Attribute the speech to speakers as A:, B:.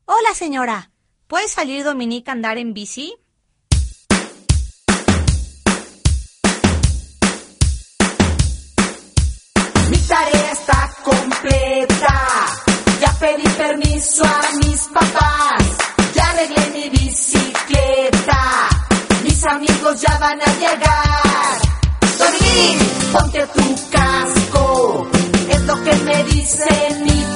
A: Hola, señora. ¿Puede salir Dominique a andar en bici?
B: Mi tarea está completa. Ya pedí permiso a mis papás. Ya arreglé mi bicicleta. Mis amigos ya van a llegar. Dominique, ponte tu casco. Es lo que me dice mi